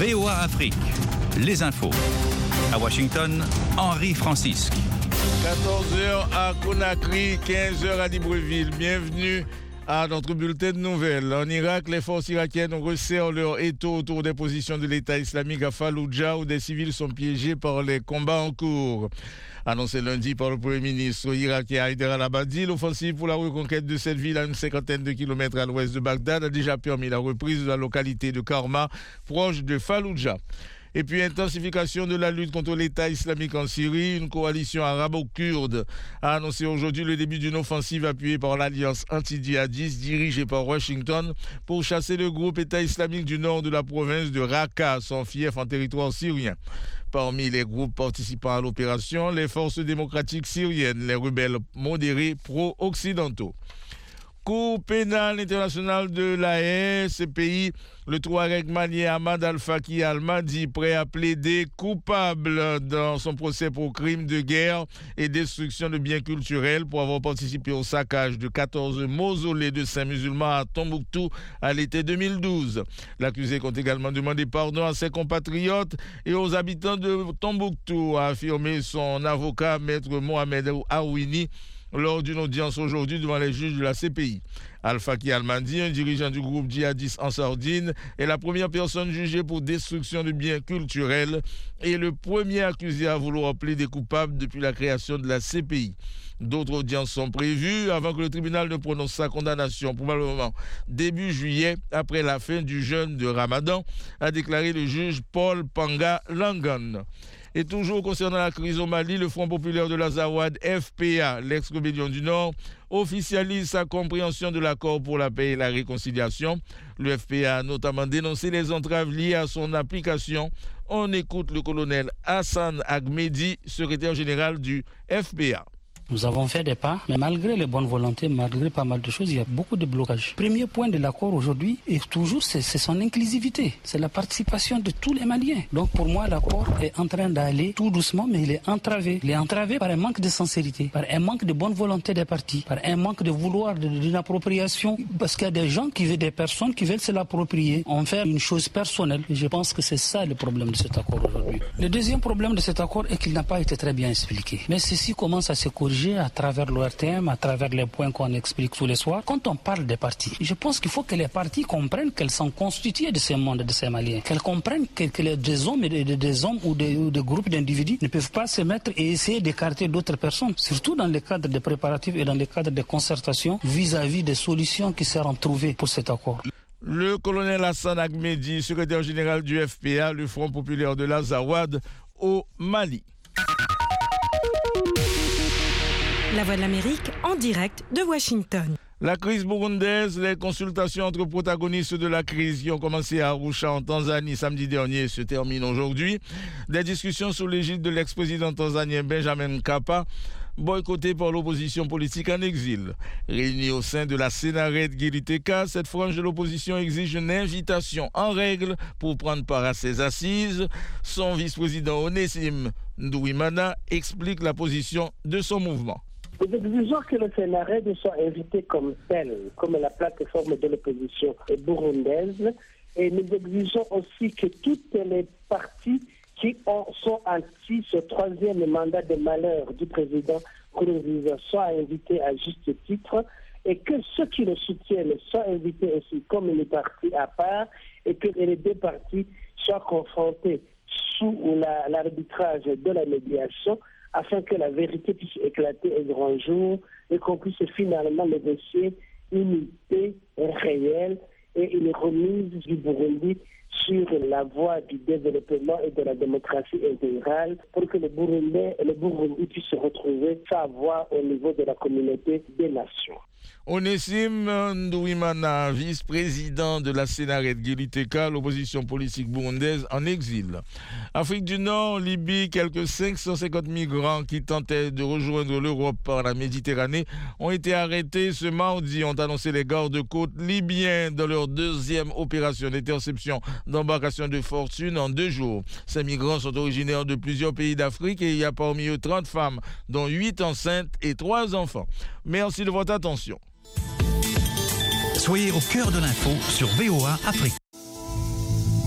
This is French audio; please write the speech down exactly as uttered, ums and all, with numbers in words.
V O A Afrique, les infos. À Washington, Henri Francisque. quatorze heures à Conakry, quinze heures à Libreville. Bienvenue à notre bulletin de nouvelles. En Irak, les forces irakiennes resserrent leur étau autour des positions de l'État islamique à Falloujah, où des civils sont piégés par les combats en cours. Annoncé lundi par le Premier ministre irakien Haider al-Abadi, l'offensive pour la reconquête de cette ville à une cinquantaine de kilomètres à l'ouest de Bagdad a déjà permis la reprise de la localité de Karma, proche de Falloujah. Et puis, intensification de la lutte contre l'État islamique en Syrie. Une coalition arabo-kurde a annoncé aujourd'hui le début d'une offensive appuyée par l'alliance anti-djihadiste dirigée par Washington pour chasser le groupe État islamique du nord de la province de Raqqa, son fief en territoire syrien. Parmi les groupes participant à l'opération, les forces démocratiques syriennes, les rebelles modérés pro-occidentaux. Cour pénale internationale de la Haye, ce pays, le Touareg malien Ahmad Al-Faki Al-Mahdi, prêt à plaider coupable dans son procès pour crimes de guerre et destruction de biens culturels pour avoir participé au saccage de quatorze mausolées de saints musulmans à Tombouctou à l'été deux mille douze. L'accusé compte également demander pardon à ses compatriotes et aux habitants de Tombouctou, a affirmé son avocat, maître Mohamed Aouini, lors d'une audience aujourd'hui devant les juges de la C P I. Al-Faki Al-Mahdi, un dirigeant du groupe djihadiste Ansardine, est la première personne jugée pour destruction de biens culturels et le premier accusé à vouloir plaider coupable depuis la création de la C P I. D'autres audiences sont prévues avant que le tribunal ne prononce sa condamnation, probablement début juillet, après la fin du jeûne de Ramadan, a déclaré le juge Paul Panga Langan. Et toujours concernant la crise au Mali, le Front populaire de l'Azawad, F P A, l'ex-rébellion du Nord, officialise sa compréhension de l'accord pour la paix et la réconciliation. Le F P A a notamment dénoncé les entraves liées à son application. On écoute le colonel Hassan Ahmedi, secrétaire général du F P A. Nous avons fait des pas, mais malgré les bonnes volontés, malgré pas mal de choses, il y a beaucoup de blocages. Premier point de l'accord aujourd'hui, et toujours, c'est, c'est son inclusivité. C'est la participation de tous les Maliens. Donc pour moi, l'accord est en train d'aller tout doucement, mais il est entravé. Il est entravé par un manque de sincérité, par un manque de bonne volonté des partis, par un manque de vouloir de, d'une appropriation. Parce qu'il y a des gens, qui veulent, des personnes qui veulent se l'approprier, en faire une chose personnelle. Et je pense que c'est ça le problème de cet accord aujourd'hui. Le deuxième problème de cet accord est qu'il n'a pas été très bien expliqué. Mais ceci commence à se corriger à travers l'O R T M, à travers les points qu'on explique tous les soirs. Quand on parle des partis, je pense qu'il faut que les partis comprennent qu'elles sont constituées de ces mondes, de ces Maliens. Qu'elles comprennent que, que les, des hommes, et des, des hommes ou des, ou des groupes d'individus ne peuvent pas se mettre et essayer d'écarter d'autres personnes, surtout dans le cadre des préparatifs et dans le cadre des concertations vis-à-vis des solutions qui seront trouvées pour cet accord. Le colonel Hassan Ahmedi, secrétaire général du F P A, le Front populaire de l'Azawad, au Mali. La Voix de l'Amérique en direct de Washington. La crise burundaise, les consultations entre protagonistes de la crise qui ont commencé à Arusha en Tanzanie samedi dernier se terminent aujourd'hui. Des discussions sous l'égide de l'ex-président tanzanien Benjamin Mkapa, boycottées par l'opposition politique en exil. Réunie au sein de la Sénarède Giliteka, cette frange de l'opposition exige une invitation en règle pour prendre part à ses assises. Son vice-président Onesime Ndouimana explique la position de son mouvement. Nous exigeons que le Sénarède soit invité comme tel, comme la plateforme de l'opposition burundaise, et nous exigeons aussi que toutes les parties qui ont, sont anti ce troisième mandat de malheur du président Nkurunziza soient invités à juste titre, et que ceux qui le soutiennent soient invités aussi comme une partie à part, et que les deux parties soient confrontées sous la, l'arbitrage de la médiation, afin que la vérité puisse éclater au grand jour et qu'on puisse finalement négocier une paix réelle et une remise du Burundi sur la voie du développement et de la démocratie intégrale pour que le Burundi, le Burundi puisse se retrouver sa voix au niveau de la communauté des nations. Onesime Ndouimana, vice-président de la Sénarède Giliteka, l'opposition politique burundaise en exil. Afrique du Nord, Libye, quelques cinq cent cinquante migrants qui tentaient de rejoindre l'Europe par la Méditerranée ont été arrêtés ce mardi, ont annoncé les gardes-côtes libyens dans leur deuxième opération d'interception d'embarcations de fortune en deux jours. Ces migrants sont originaires de plusieurs pays d'Afrique et il y a parmi eux trente femmes, dont huit enceintes et trois enfants. Merci de votre attention. Soyez au cœur de l'info sur V O A Afrique.